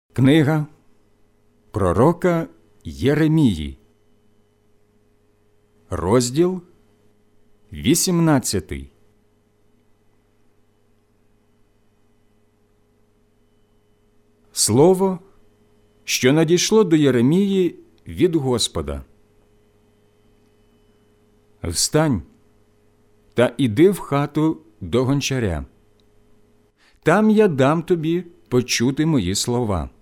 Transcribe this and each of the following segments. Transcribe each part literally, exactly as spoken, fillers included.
Книга пророка Єремії, розділ вісімнадцятий. Слово, що надійшло до Єремії від Господа. Встань та іди в хату до гончаря. Там я дам тобі почути мої слова.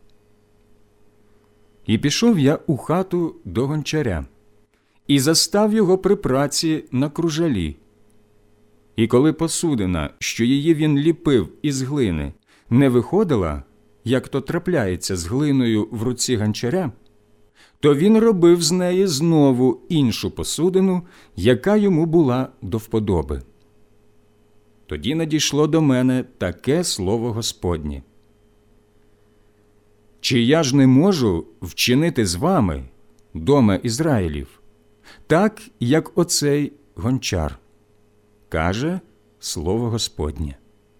І пішов я у хату до гончаря, і застав його при праці на кружалі. І коли посудина, що її він ліпив із глини, не виходила, як то трапляється з глиною в руці гончаря, то він робив з неї знову іншу посудину, яка йому була до вподоби. Тоді надійшло до мене таке слово Господнє: «Чи я ж не можу вчинити з вами, доме Ізраїлів, так, як оцей гончар?» – каже слово Господнє.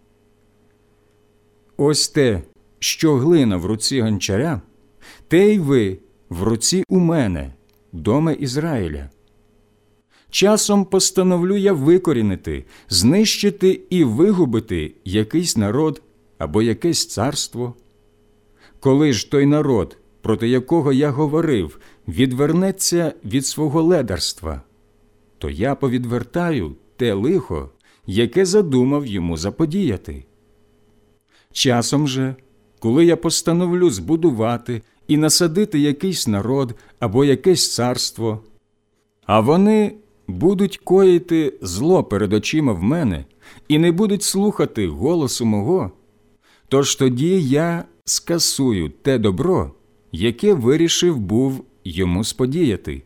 Ось те, що глина в руці гончаря, те й ви в руці у мене, доме Ізраїля. Часом постановлю я викорінити, знищити і вигубити якийсь народ або якесь царство. Коли ж той народ, проти якого я говорив, відвернеться від свого ледарства, то я повідвертаю те лихо, яке задумав йому заподіяти. Часом же, коли я постановлю збудувати і насадити якийсь народ або якесь царство, а вони будуть коїти зло перед очима в мене і не будуть слухати голосу мого, тож тоді я скасую те добро, яке вирішив був йому сподіяти.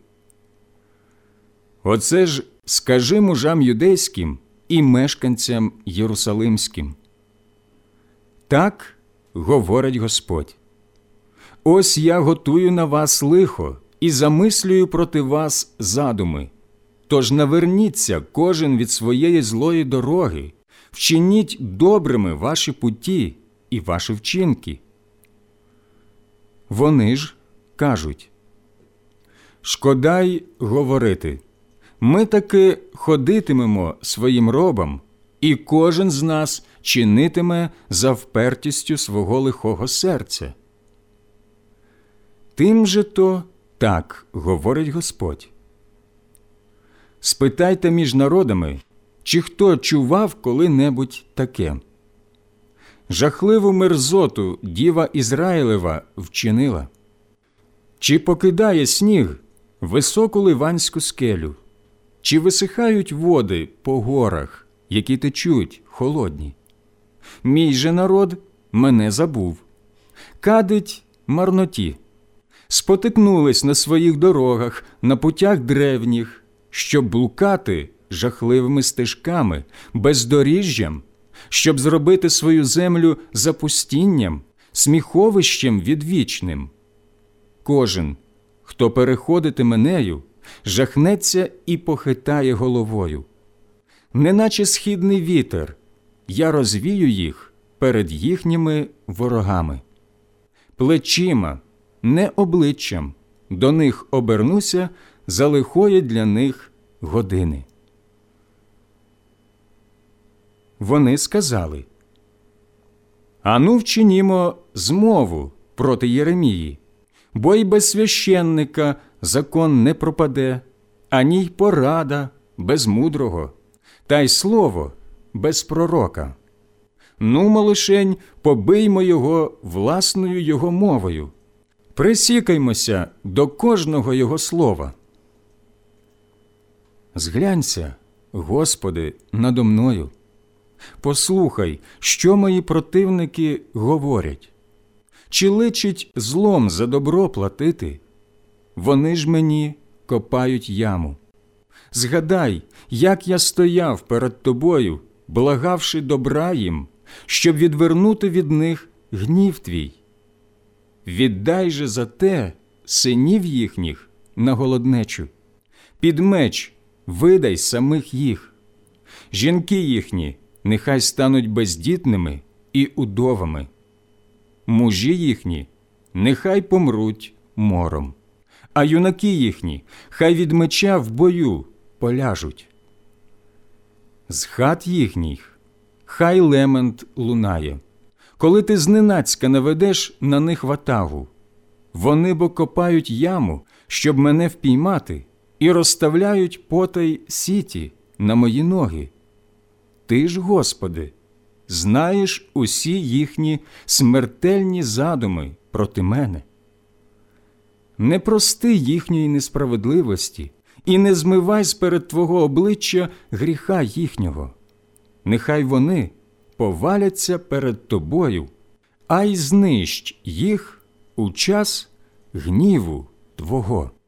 Оце ж скажи мужам юдейським і мешканцям єрусалимським. Так говорить Господь: ось я готую на вас лихо і замислюю проти вас задуми. Тож наверніться кожен від своєї злої дороги, вчиніть добрими ваші путі і ваші вчинки. Вони ж кажуть: шкода й говорити, ми таки ходитимемо своїм робом, і кожен з нас чинитиме за впертістю свого лихого серця. Тим же то так говорить Господь: спитайте між народами, чи хто чував коли-небудь таке. Жахливу мерзоту діва Ізраїлева вчинила. Чи покидає сніг високу ливанську скелю, чи висихають води по горах, які течуть холодні? Мій же народ мене забув, кадить марноті, спотикнулись на своїх дорогах, на путях древніх, щоб блукати жахливими стежками, бездоріжжям, щоб зробити свою землю запустінням, сміховищем відвічним. Кожен, хто переходитиме нею, жахнеться і похитає головою. Неначе східний вітер, я розвію їх перед їхніми ворогами. Плечима, не обличчям, до них обернуся за лихої для них години. Вони сказали: ану вчинімо змову проти Єремії, бо й без священника закон не пропаде, ані й порада без мудрого, та й слово без пророка. Нумо лишень побиймо його власною його мовою, присікаймося до кожного його слова. Зглянься, Господи, надо мною. Послухай, що мої противники говорять. Чи личить злом за добро платити? Вони ж мені копають яму. Згадай, як я стояв перед тобою, благавши добра їм, щоб відвернути від них гнів твій. Віддай же за те синів їхніх на голоднечу. Під меч видай самих їх. Жінки їхні нехай стануть бездітними і удовами. Мужі їхні нехай помруть мором, а юнаки їхні хай від меча в бою поляжуть. З хат їхніх хай лемент лунає, коли ти зненацька наведеш на них ватагу. Вони бо копають яму, щоб мене впіймати, і розставляють потай сіті на мої ноги. Ти ж, Господи, знаєш усі їхні смертельні задуми проти мене. Не прости їхньої несправедливості і не змивай сперед Твого обличчя гріха їхнього. Нехай вони поваляться перед Тобою, а й знищ їх у час гніву Твого.